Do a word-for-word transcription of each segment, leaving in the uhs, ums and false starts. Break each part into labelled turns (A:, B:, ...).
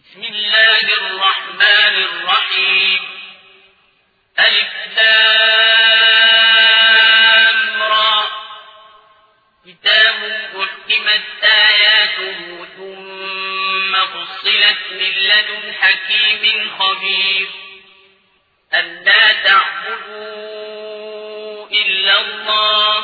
A: بسم الله الرحمن الرحيم ألف لام را كتاب أحكمت آياته ثم فصلت من لدن حكيم خبير ألا تعبدوا إلا الله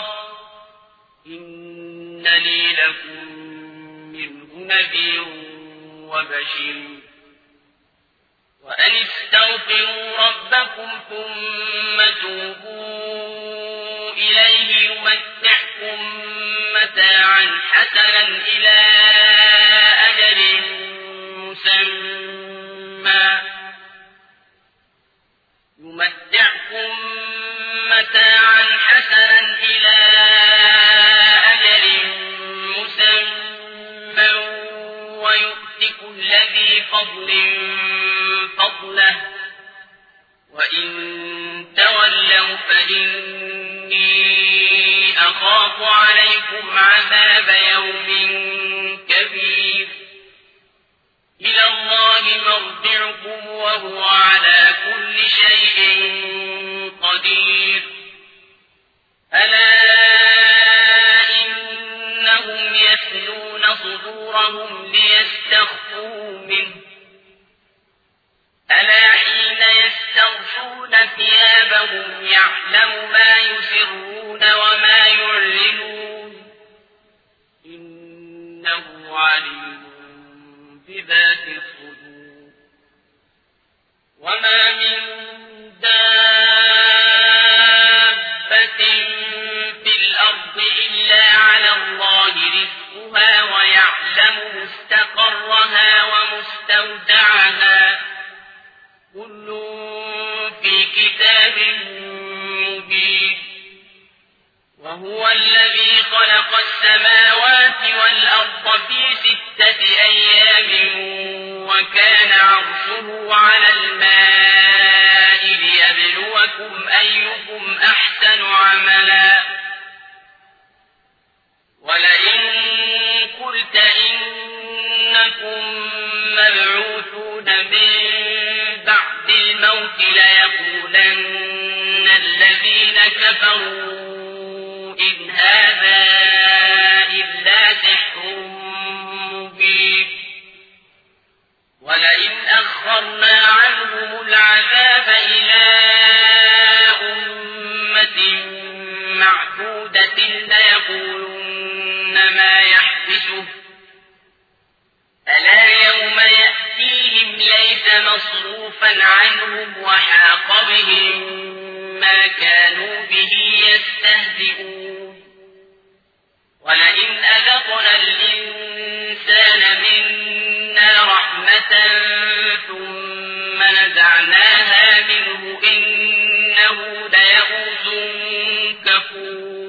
A: إنني لكم منه نذير وبشير وأن استغفروا ربكم ثم توبوا إليه يمتعكم متاعا حسنا إلى أجل مسمى يمتعكم متاعا حسنا إلى أجل مسمى ويؤت كل ذي فضل فضله وإن تولوا فإني أخاف عليكم عذاب يوم كبير إلى الله مرجعكم وهو على كل شيء قدير ألا إنهم يثنون صدورهم ليستخفوا منه ألا حين يستغشون ثيابهم يعلم ما يسرون وما يعلنون إنه عليم بذات الصدور وما من دابة في الأرض إلا على الله رزقها ويعلم مستقرها ومستودعها كل في كتاب مبين وهو الذي خلق السماوات والأرض في ستة أيام وكان عرشه على الماء ليبلوكم أيكم أحسن عملا ولئن قلت إنكم مبعوثون من بعد الموت ليقولن الذين كفروا إن هذا إلا سحر مبين ولئن أخرنا عنهم العذاب إلى أمة معدودة ليقولن ما يحبسه ألا يوم يأتيهم ليس مصروفا عنهم وحاق بهم ما كانوا به يستهزئون ولئن أذقنا الإنسان منا رحمة ثم نزعناها منه إنه ليئوس كفور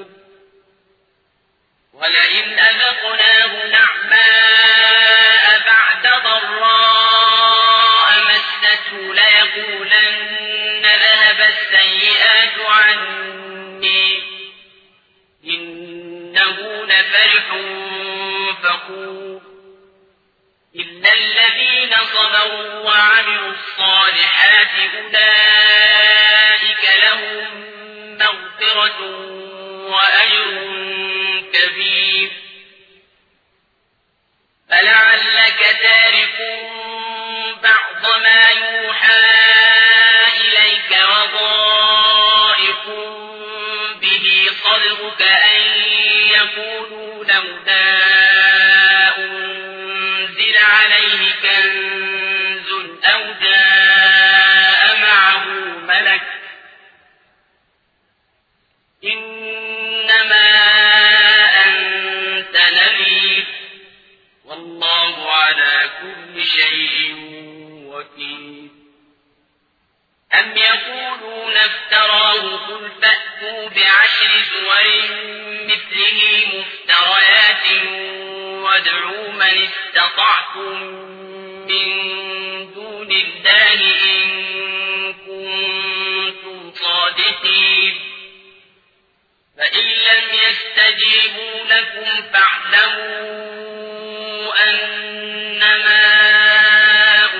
A: ولئن أذقناه نعماء بعد ضراء مسته ليقولن ذهب السيئات عني إنه لفرح فخور إلا الذين صبروا وعملوا الصالحات أولئك لهم مغفرة وأجر كبير فلعلك تارك بعض ما يوحى إليك وضائق به صدرك أن يقولوا لولا أنزل عليه كنز أو جاء معه ملك إنما أنت نذير والله على كل شيء وكيل أم يقولون افتراه قل فأتوا بعشر سور مثله مفتريات وادعوا من استطعتم من دون الله إن كنتم صادقين فإن لم يستجيبوا لكم فاعلموا أنما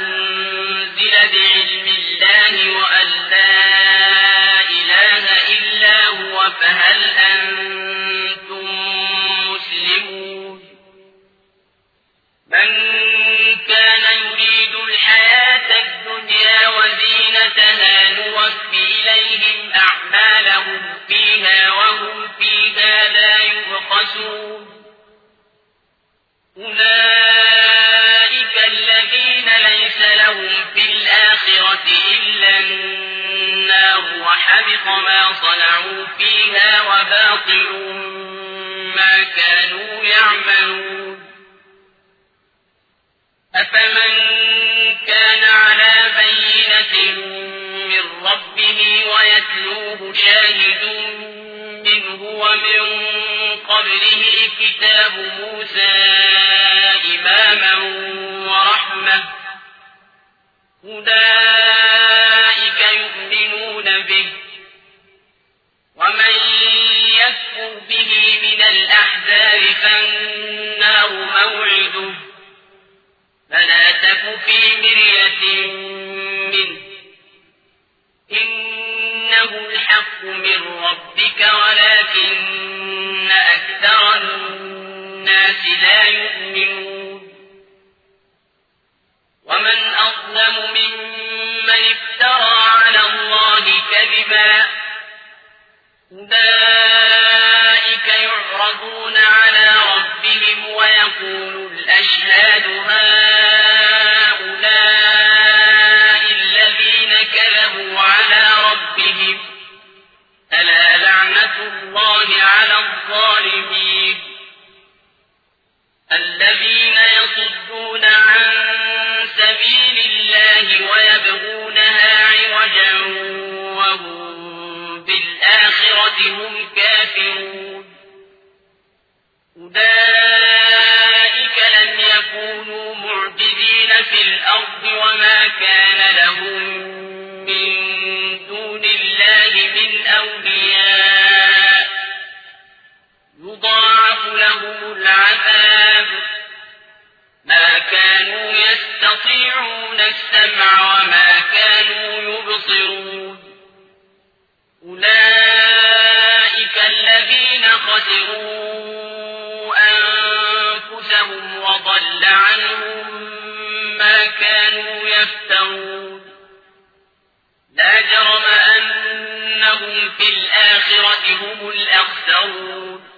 A: أولئك الذين ليس لهم في الآخرة إلا النار وحبط ما صنعوا فيها وباطل ما كانوا يعملون أفمن كان على بينة من ربه ويتلوه شاهد منه ومن قبله كتاب موسى إماما ورحمة أولئك يؤمنون به ومن يكفر به من الأحزاب فالنار موعده فلا تك في مرية منه إنه الحق من ربك ولكن أكثر الناس لا يؤمنون ومن أظلم ممن افترى على الله كذبا أولئك يعرضون على ربهم ويقول الأشهاد هؤلاء الذين كذبوا على ربهم ألا لعنة الله على الظالمين الذين يصدون عن سبيل الله ويبغونها عوجا وهم بالآخرة هم كافرون أولئك لم يكونوا معجزين في الأرض وما كان لهم من دون الله من أولياء يضاعف لهم العذاب ما كانوا يستطيعون السمع وما كانوا يبصرون أولئك الذين خسروا أنفسهم وضل عنهم ما كانوا يفترون لا جرم أنهم في الآخرة هم الأخسرون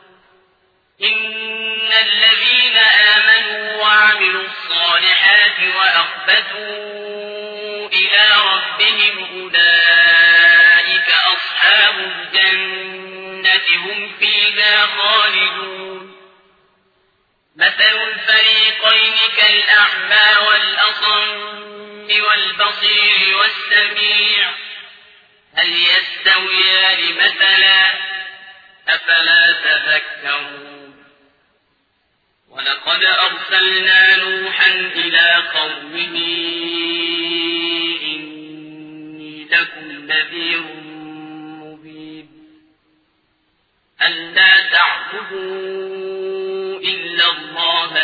A: إن الذين آمنوا وعملوا الصالحات وأخبتوا إلى ربهم أولئك أصحاب الجنة هم فيها خالدون مثل الفريقين كالأعمى والأصم والبصير والسميع هل يستويان مثلا أفلا تذكرون ولقد أرسلنا نوحا إلى قومه إني لكم نذير مبين ألا تعبدوا إلا الله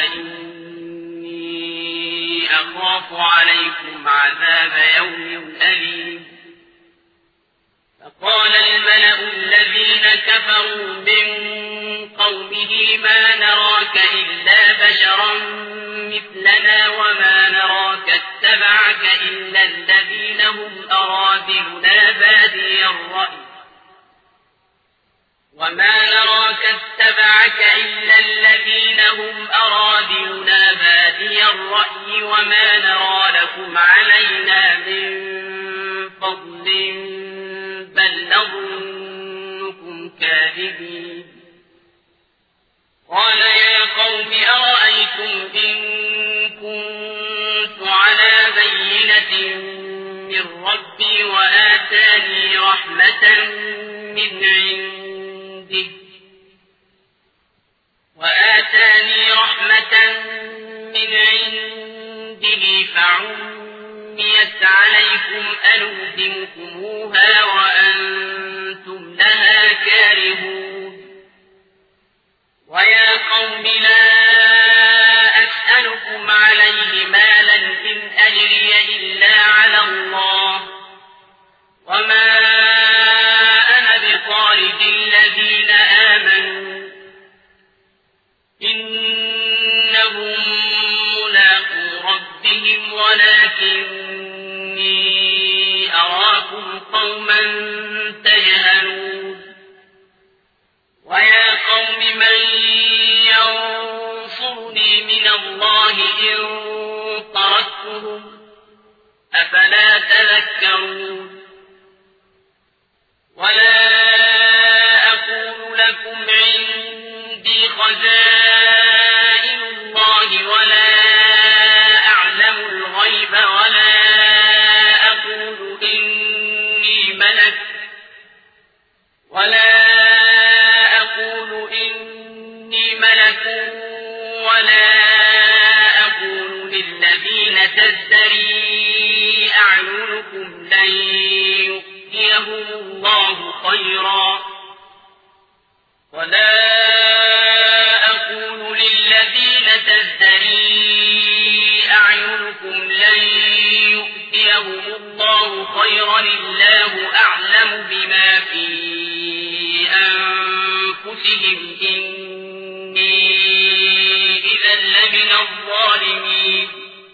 A: إني أخاف عليكم عذاب يوم أليم فقال الملأ الذين كفروا من قومه ما نراك إلا بشرا مثلنا وما نراك اتبعك إلا الذين هم أراذلنا بادي الرأي وما نراك اتبعك إلا الذين هم أراذلنا بادي الرأي وما نرى لكم علينا من فضل بل نظنكم كاذبين قال يا قوم أرأيتم إن كنت على بينة من ربي وآتاني رحمة من عنده وآتاني رحمة من عنده فعميت عليكم أنلزمكموها وأنتم لها كارهون ويا قوم لا أسألكم عليه مالا إن أجري إلا على الله وما أنا بطارد الذين آمنوا إنهم ملاقو ربهم ولكني أراكم قوما تجهلون ويا قوم من ينصرني من أبصرتهم أفلا تذكرون ولا أقول لكم عندي خزائن الله ولا أعلم الغيب ولا أقول إني ملك ولا أقول إني ملك ولا أقول للذين تزدري أعينكم لن يؤتيهم الله خيرا ولا أقول للذين تزدري أعينكم لن يؤتيهم الله خيرا الله أعلم بما في أنفسهم إني إذا لمن الظالمين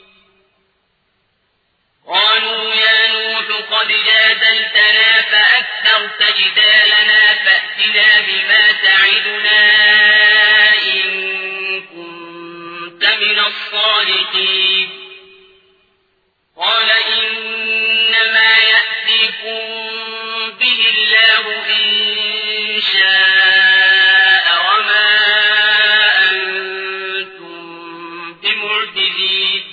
A: قالوا يا نوح قد جادلتنا فأكثرت جدالنا فأتنا بما تعدنا إن كنت من الصادقين قال إنما يأتيكم به الله إن شاء وما أنتم بمعجزين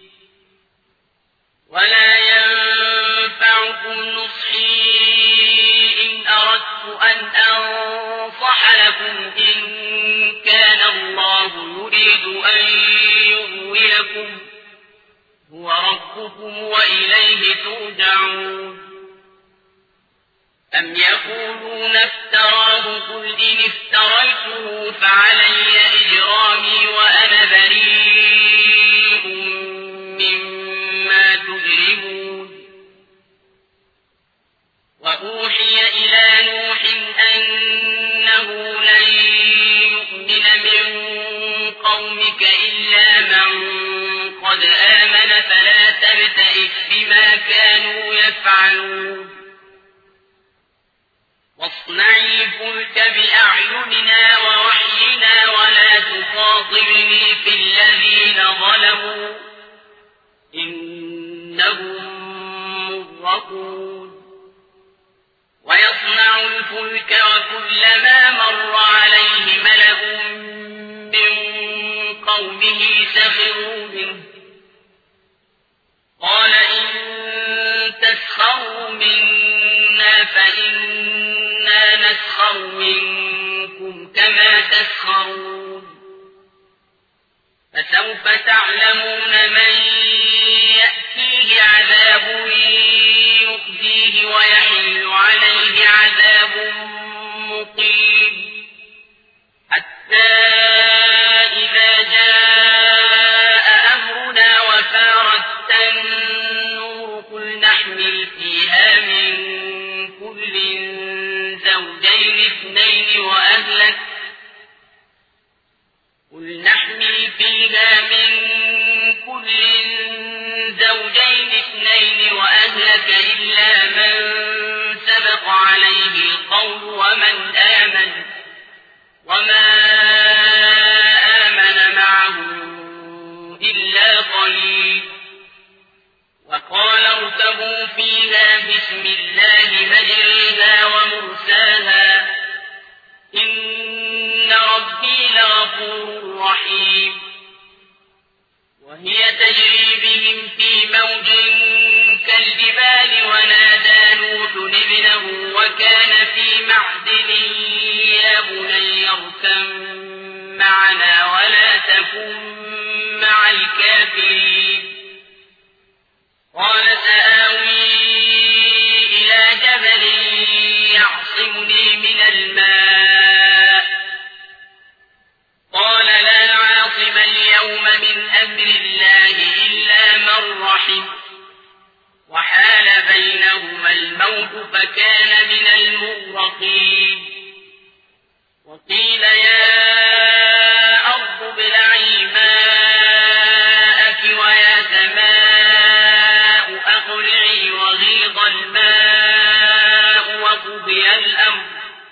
A: ولا ينفعكم نصحي إن أردت أن أنصح لكم إن كان الله يريد أن يغويكم هو ربكم وإليه ترجعون أم يقولون افتراه قل إن افتريته فعلي إجرامي وأنا بريء مما تجرمون وأوحي إلى نوح أنه لن يؤمن من قومك إلا من قد آمن فلا تبتئس بما كانوا يفعلون واصنع الفلك بأعيننا ووحينا ولا تخاطبني في الذين ظلموا إنهم مغرقون ويصنع الفلك وكلما مر عليه ملأ من قومه سخروا منه قال إن تسخروا منا فإنا نسخر منكم كما تسخرون فسوف تعلمون من يأتيه عذاب يخزيه ويحل عليه عذاب مقيم حتى إذا جاء أمرنا وفارت النور قل نحمل فيها من كل زوجين اثنين وأهلك قل نحمل فيها من كل زوجين اثنين وأهلك إلا من سبق عليه القول ومن آمن وما آمن معه إلا قليل وقال اركبوا فيها بسم الله مجريها ومرساها إن ربي لغفور رحيم وهي تجري بهم في موج كالجبال ونادى نوح ابنه وكان في معزل يا بني اركب معنا ولا تكن مع الكافرين قال سآوي إلى جبل يعصمني من الماء قال لا عاصم اليوم من أمر الله إلا من رحم وحال بينهما الموت فكان من المغرقين وقيل يا أرض ابلعي ماءك ويا سماء أقلعي وغيض الماء وقضي الأمر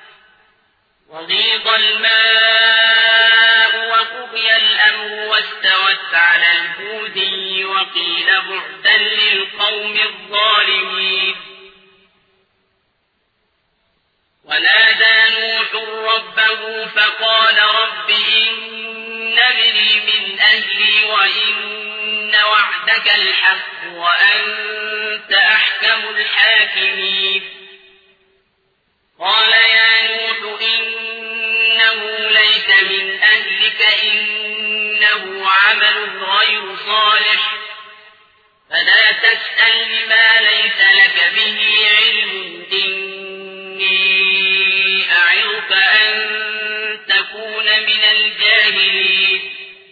A: وغيض الماء وقضي الأمر واستوت على الجودي وقيل بعدا للقوم الظالمين ونادى نوح ربه فقال رب إن ابني من أهلي وإن وعدك الحق وأنت أحكم الحاكمين قال يا نوح إنه ليس من أهلك إنه عمل غير صالح فلا تسأل ما ليس لك به علم إني أعظك أن تكون من الجاهلين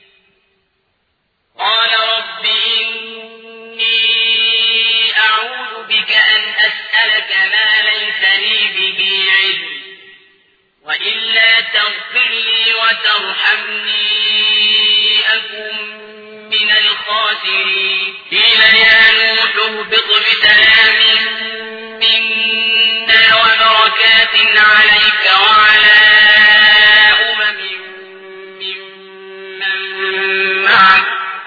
A: قال رب إني أعوذ بك أن أسألك ما ليس لي به علم وإلا تغفر لي وترحمني أكن من الخاسرين قيل يا نوح اهبط بسلام منا وبركات عليك وعلى أمم ممن معك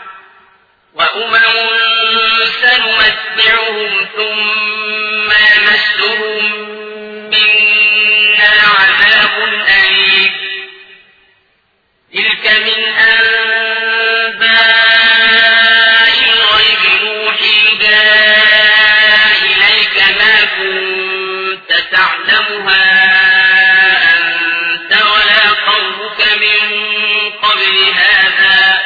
A: وأمم سنمتعهم ثم يمسهم منا عذاب أليم تلك من أنباء الغيب نوحيها إليك ما كنت تعلمها أنت ولا قومك من قبل هذا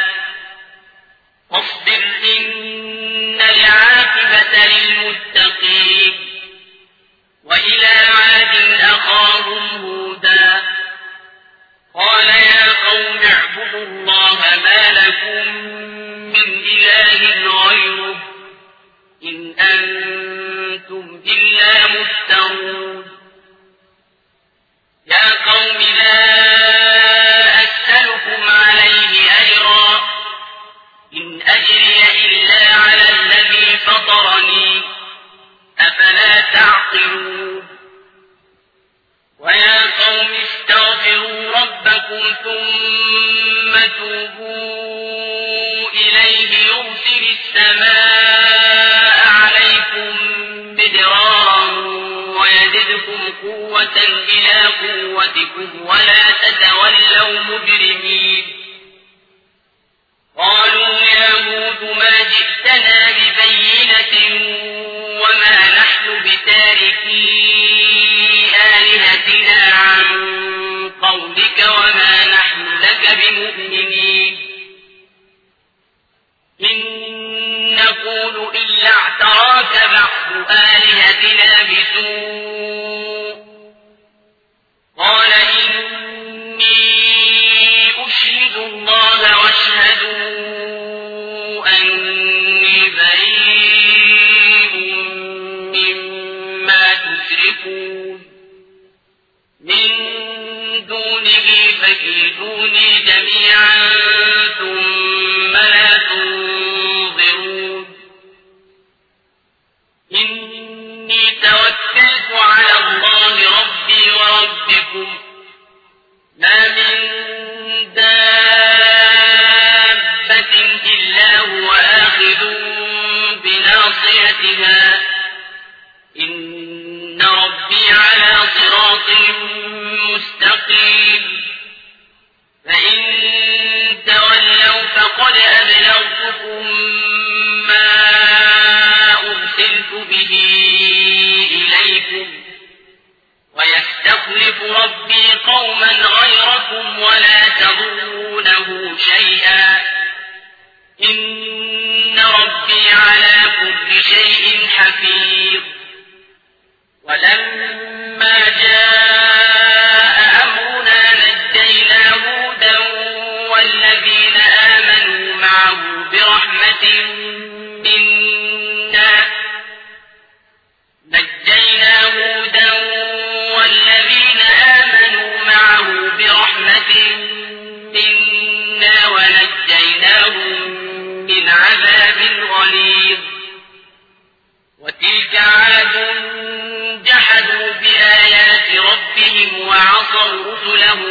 A: فاصبر إن العاقبة للمتقين وإلى عاد أخاهم هودا قال يا قوم اعبدوا الله ما لكم من إله غيره إن أنتم إلا مفترون يا قوم لا أسألكم عليه أجرا إن أجري إلا على الذي فطرني أفلا تعقلون ويا قوم استغفروا ربكم ثم توبوا إليه يرسل السماء عليكم مدرارا ويزدكم قوة إلى قوتكم ولا تتولوا مجرمين قالوا يا هود ما جئتنا ببينة وما نحن بتاركي آلهتنا عن قولك وما نحن لك بمؤمنين إن نقول إلا اعتراك بعض آلهتنا بسوء قال إني أشهد الله واشهدوا أني بريء مما تشركون من دونه فكيدوني جميعا ثم لا تنظرون إني توكلت على الله ربي وربكم ما من دابة إلا هو آخذ بناصيتها إن ربي على صراط مستقيم فإن تولوا فقد أبلغتكم ما أرسلت به إليكم ويستخلف ربي قوما غيركم ولا تضرونه شيئا إن ربي على كل شيء حفيظ ولما جاء أمرنا نجينا هودا والذين آمنوا معه برحمة منا نجينا هودا والذين آمنوا معه برحمة منا ونجيناهم من عذاب غليظ وتلك عاد جحدوا بآيات ربهم وعصوا رسله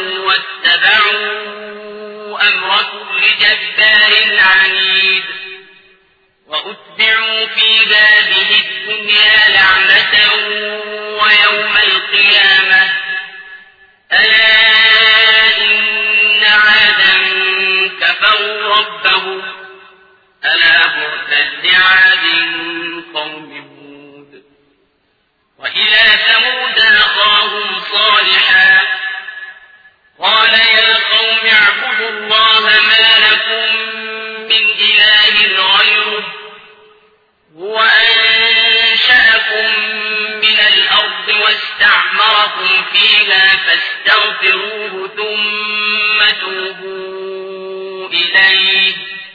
A: واتبعوا أمر كل جبار عنيد وأتبعوا في هذه الدنيا لعنة ويوم القيامة ألا إن عادا كفروا ربهم ألا بعدا لعاد قوم هود وإلى ثمود أخاهم صالحا قال يا قوم اعبدوا الله ما لكم من إله غيره هو أنشأكم من الأرض واستعمركم فيها فاستغفروه ثم توبوا إليه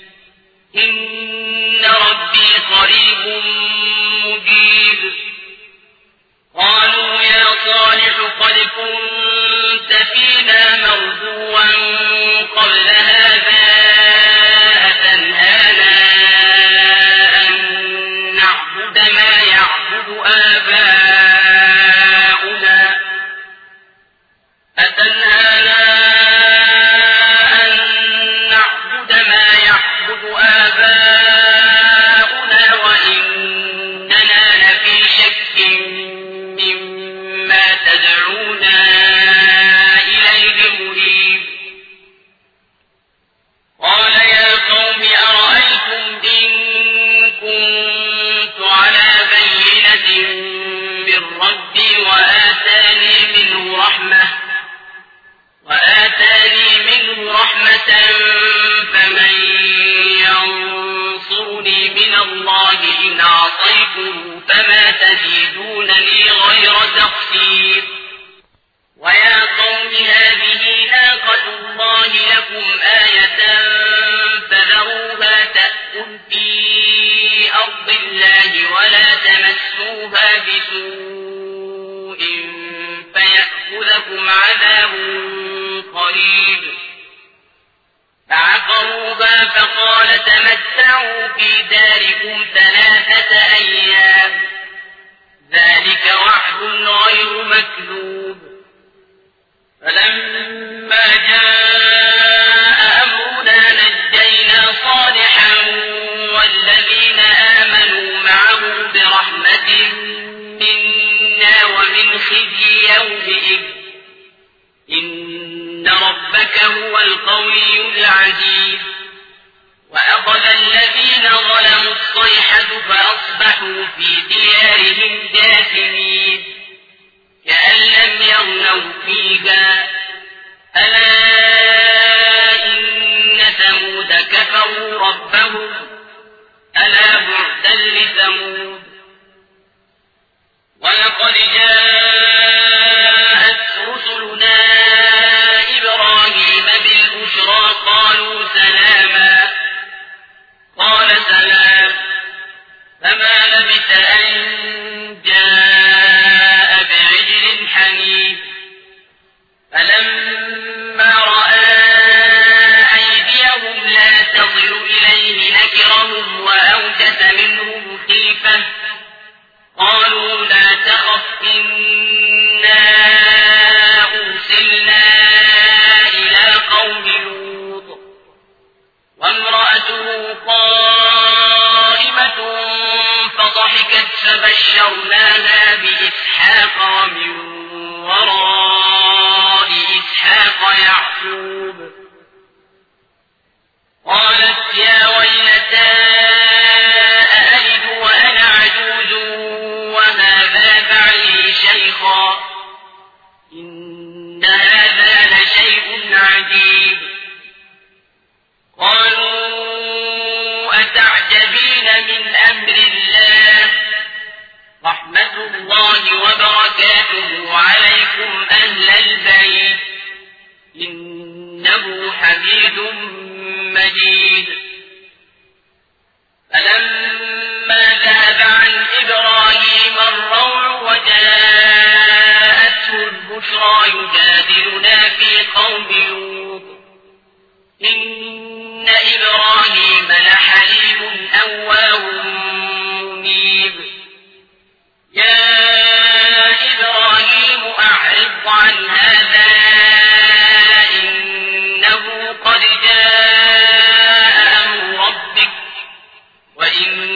A: إن ربي قريب مجيب قالوا يا صالح قد كنت فينا مرجوا قبل هذا أتنهانا أن نعبد ما يعبد آباؤنا أتنهانا أن نعبد ما يعبد آباؤنا وإننا لفي شك مما تدعونا إليه مريب قال يا قوم أرأيتم إن كنت على بينة من ربي وآتاني منه رحمة وآتاني منه رحمة فمن ينصرني من الله إن عصيته فما تزيدونني غير تخسير ويا قوم هذه ناقة الله لكم آية فذروها تأكل في أرض الله ولا تمسوها بسوء فيأخذكم عذاب قريب فعقروها فقال تمتعوا في داركم ثلاثة أيام ذلك وعد غير مكذوب فلما جاء أمرنا نجينا صالحا والذين آمنوا معه برحمة منا ومن خزي يومئذ إن ربك هو القوي العزيز وأخذ الذين ظلموا الصيحة فأصبحوا في ديارهم جاثمين كأن لم يغنوا فيها ألا إن ثمود كفروا ربهم ألا بعدا لثمود ولقد جاءت رسلنا إبراهيم بالبشرى قالوا سلاما قال سلام فما لبث أن جاء بعجل حنيف فلما رأى أيديهم لا تصل إليه نكرهم وأوجس منهم خيفة قالوا لا تخف إنا أرسلنا إلى قوم لوط وامرأته قائمة فضحكت فبشرناها بإسحاق ومن وراء إسحاق يعقوب قالت يا ويلتى أألد وأنا عجوز وهذا بعلي شيخا إن هذا لشيء عجيب قالوا أتعجبين من أمر الله رحمة الله وبركاته عليكم أهل البيت إنه حميد مجيد فلما ذهب عن إبراهيم الروع وجاءته البشرى يجادلنا في قوم لوط إن إبراهيم لحليم أواه منيب يا إبراهيم أعرض عن هذا إنه قد جاء أمر ربك وإن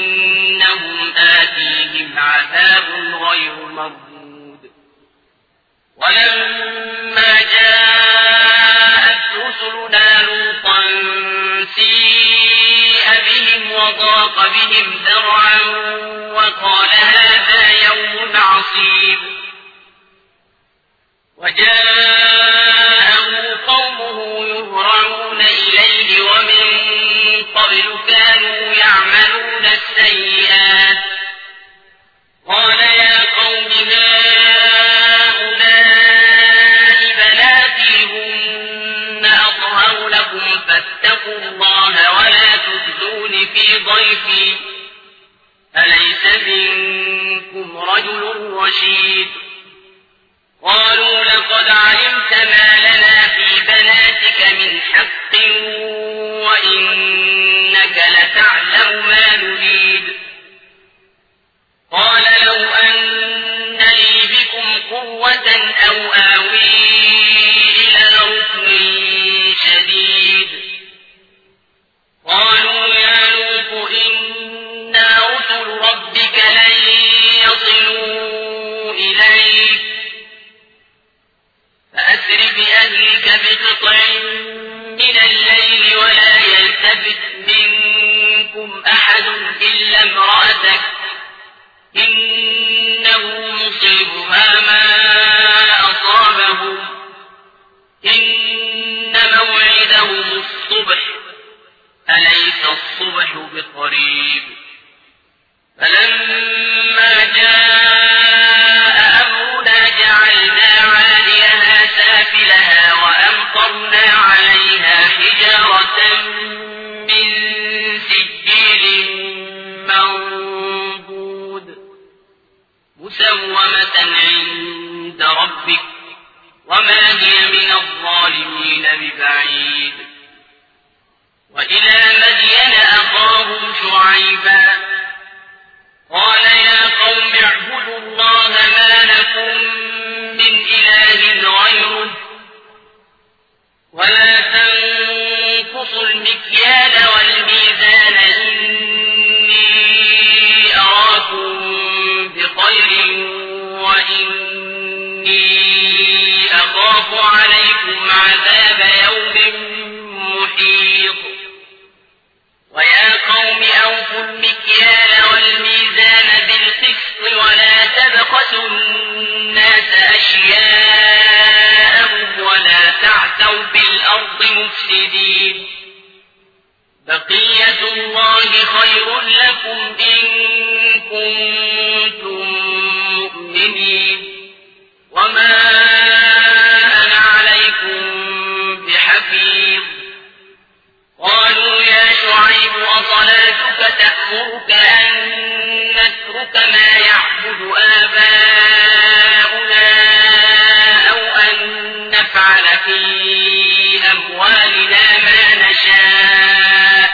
A: عذاب غير مردود ولما جاءت رسلنا لوطا سيء بهم وضاق بهم ذرعا وقال هذا يوم عصيب وجاءه قومه يهرعون إليه ومن قبل كانوا يعملون السيئات قال يا قوم هؤلاء بناتي هن أطهر لكم فاتقوا الله ولا تخزون في ضيفي أليس منكم رجل رشيد قالوا لقد علمت ما لنا في بناتك من حق وإنك لتعلم ما نريد قال لو أن لي بكم قوة أو آوي إلى ركن شديد قالوا يا لوط إنا رسل ربك لن يصلوا إليك فأسر بأهلك بقطع من الليل ولا يلتفت منكم أحد إلا امرأتك إنه مصيبها ما أصابهم إن موعدهم الصبح أليس الصبح بقريب فلما جاء أمرنا جعلنا عاليها سافلها وأمطرنا عليها حجارة من سجيل منضود مسومة عند ربك وما هي من الظالمين ببعيد وإلى مدين أخاهم شعيبا قال يا قوم اعبدوا الله ما لكم من إله غيره ولا تنقصوا المكيال والميزان إني أراكم بخير وإني أخاف عليكم عذاب يوم محيط ويا قوم أوفوا المكيال والميزان بالقسط ولا تبخسوا الناس أشياءهم ولا تعثوا في الأرض مفسدين بقية الله خير لكم إن كنتم مؤمنين وما أنا عليكم بحفيظ قالوا يا شعيب أصلاتك تأمرك أن نترك ما يعبد آباؤنا أو أن نفعل في أموالنا ما نشاء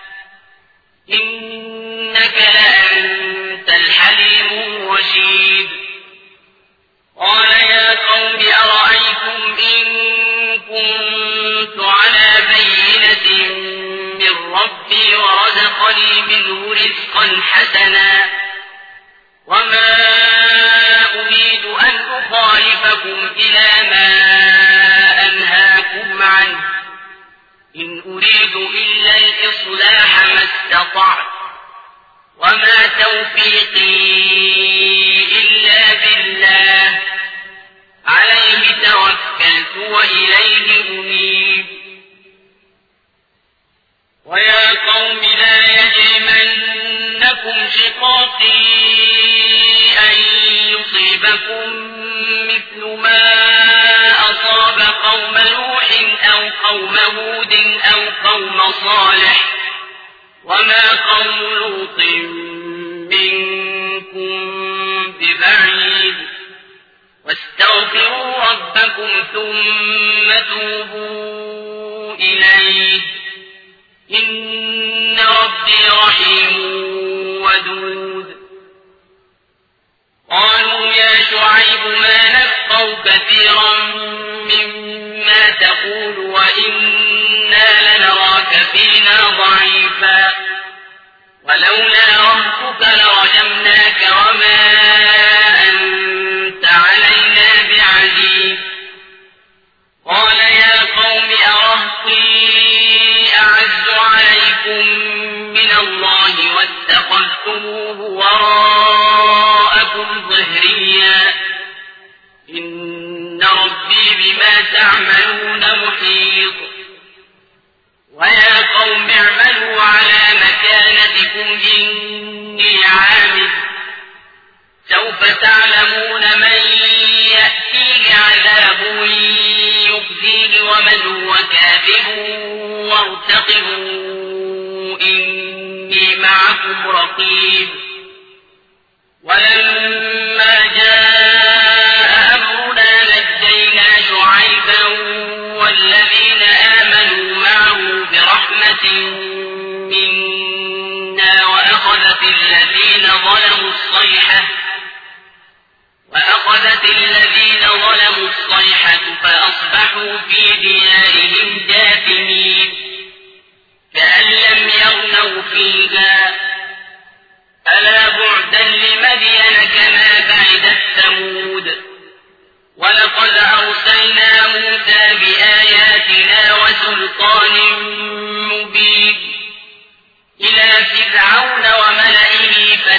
A: إنك لأنت الحليم الرشيد قال يا قوم أرأيتم إن كنت على بينة من ربي ورزقني منه رزقا حسنا وما أريد أن أخالفكم إلى ما أنهاكم عنه إن أريد إلا الإصلاح ما استطعت وما توفيقي إلا بالله عليه توكلت وإليه أنيب ويا قوم لا يجرمنكم شقاقي أن يصيبكم مثل ما أصاب قوم نوح أو قوم هود أو قوم صالح وما قوم لوط منكم ببعيد واستغفروا ربكم ثم توبوا إليه إن ربي رحيم ودود قالوا يا شعيب ما نفقه كثيرا مما تقول وإنا لنراك فينا ضعيفا ولولا رهتك لرجمناك وما وراءكم ظهريا إن ربي بما تعملون محيط ويا قوم اعملوا على مكانتكم إني عامل سوف تعلمون من يأتيه عذاب يخزيه ومن هو كاذب وارتقبوا إني معكم رقيب ولما جاء أمرنا نجينا شعيبا والذين آمنوا معه برحمة منا وأخذت الذين ظلموا الصيحة وأخذت الذين ظلموا الصيحة فأصبحوا في ديارهم جاثمين كأن لم يغنوا فيها ألا بعدا لمدين كما بعدت ثمود ولقد أرسلنا موسى بآياتنا وسلطان مبين إلى فرعون وملئه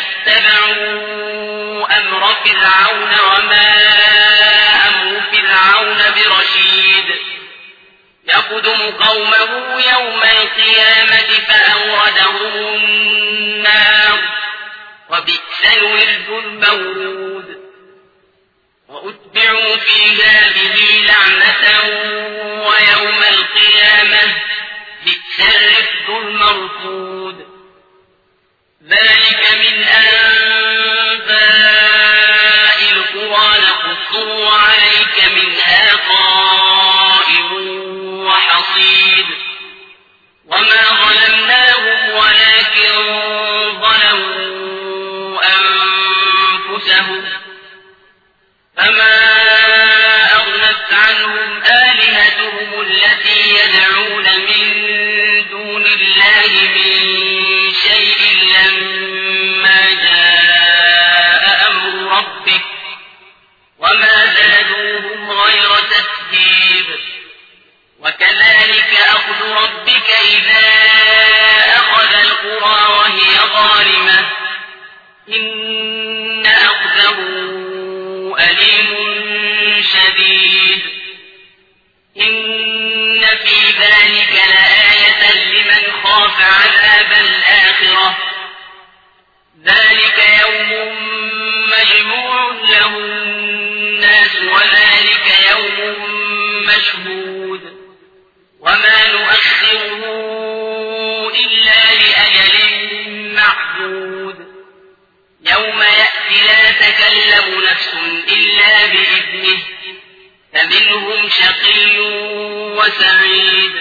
A: فاتبعوا أمر فرعون وما أمر فرعون برشيد يقدم قومه يوم القيامة فأوردهم النار وبئس الورد المورود وأتبعوا في هذه لعنة ويوم القيامة بئس الرفد المرفود ذلك من أنباء القرى نقصه عليك منها قائم وحصيد وما ظلمناهم ولكن ظلموا أنفسهم فما أغنت عنهم آلهتهم التي يدعون من دون الله من شيء لما جاء أمر ربك وما زادوهم غير تتبيب وكذلك أخذ ربك إذا أخذ القرى وهي ظالمة إن أخذه أليم شديد إن في ذلك لآية لمن خاف عذاب الآخرة ذلك يوم مجموع له الناس وذلك يوم مشهود وما نؤخره إلا لأجل معدود يوم يأتي لا تكلم نفس إلا بإذنه فمنهم شقي وسعيد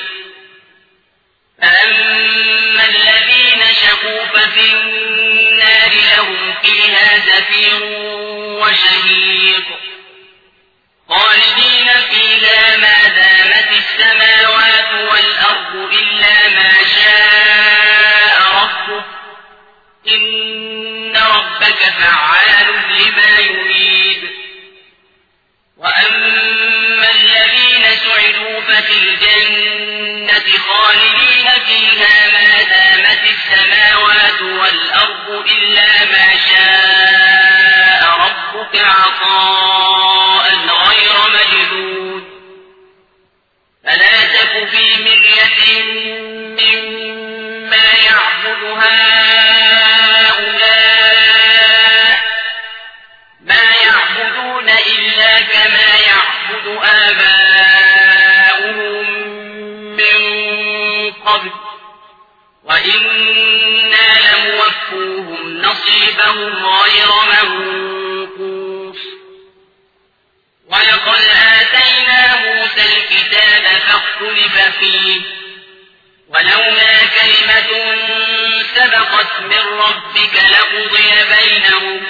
A: فأما الذين شقوا ففي النار لهم فيها زفير وشهيق خالدين فيها ما دامت السماوات والأرض إلا ما شاء ربك إن ربك فعال لما يريد وأما الذين سعدوا ففي الجنة خالدين فيها ما دامت السماوات والأرض إلا ما شاء ربك عطاء غير مجدود فلا تك في مرية مما يعبد هؤلاء ما يعبدون إلا كما يعبد آباؤهم من قبل وإنا لموفوهم نصيبهم غير منقوص ولقد آتينا موسى الكتاب فاختلف فيه ولولا كلمة سبقت من ربك لقضي بينهم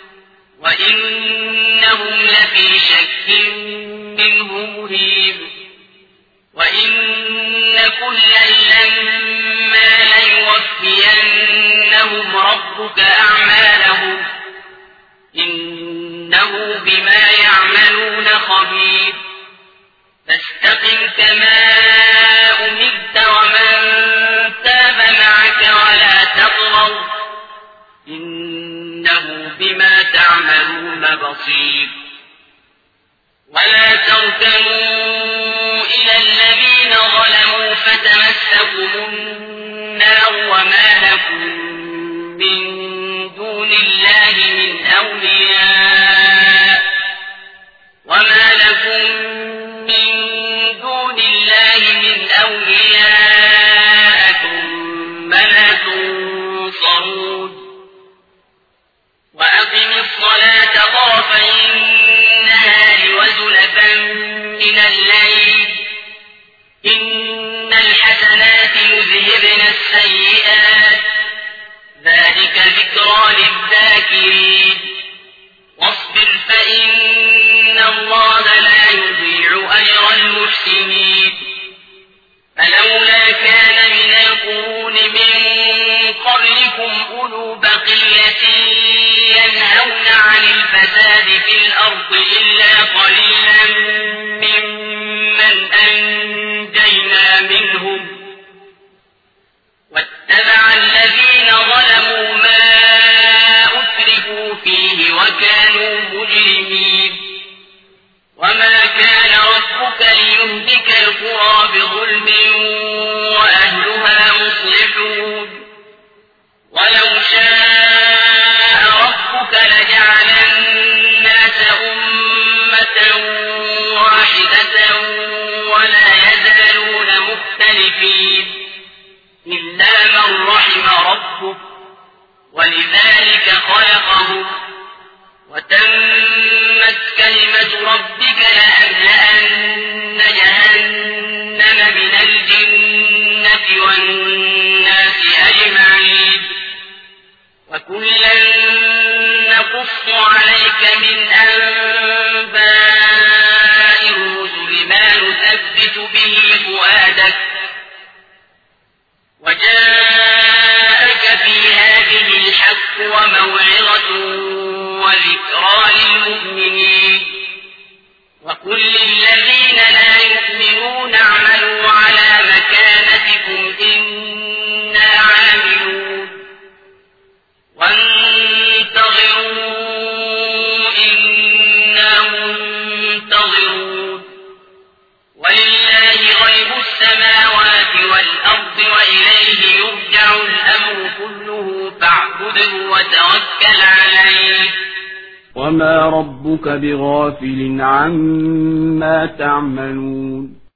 A: وإنهم لفي شك منه مريب وإن كلا لما ليوفينهم ربك أعمالهم إنه بما يعملون خبير فاستقم كما أمرت ومن تاب معك ولا تطغوا إن إنه بما تعملون بصير. ولا تركنوا إلى الذين ظلموا فتمسكم النار وما لكم من دون الله من أولياء وما لكم من دون الله من أولياء ثم لا تنصرون. وأقم الصلاة طرفي النهار وزلفا من الليل إن الحسنات يذهبن السيئات ذلك ذكرى للذاكرين. واصبر فإن الله لا يضيع أجر المحسنين. فلولا كان من القرون من قبلكم أولو بقية ينهون عن الفساد في الأرض إلا قليلا ممن أنجينا منهم واتبع الذين ظلموا ما أترفوا فيه وكانوا مجرمين. وما كان ربك ليهلك القرى بظلم وأهلها مصلحون. ولو شاء ربك لجعل الناس أمة واحدة ولا يزالون مختلفين إلا من رحم ربك ولذلك خلقهم. وتمت كلمة ربك لأملأن جهنم من الجنة والناس أجمعين. وكلا نقص عليك من أنباء الرسل ما نثبت به فؤادك وجاءك في هذه الحق وموعظة وذكرى للمؤمنين. وقل للذين لا يؤمنون اعملوا على مكانتكم إنا عاملون وانتظروا إنا منتظرون. ولله غيب السماوات والأرض وإليه يرجع الأمر كله فاعبده وتوكل عليه.
B: وما ربك بغافل عما تعملون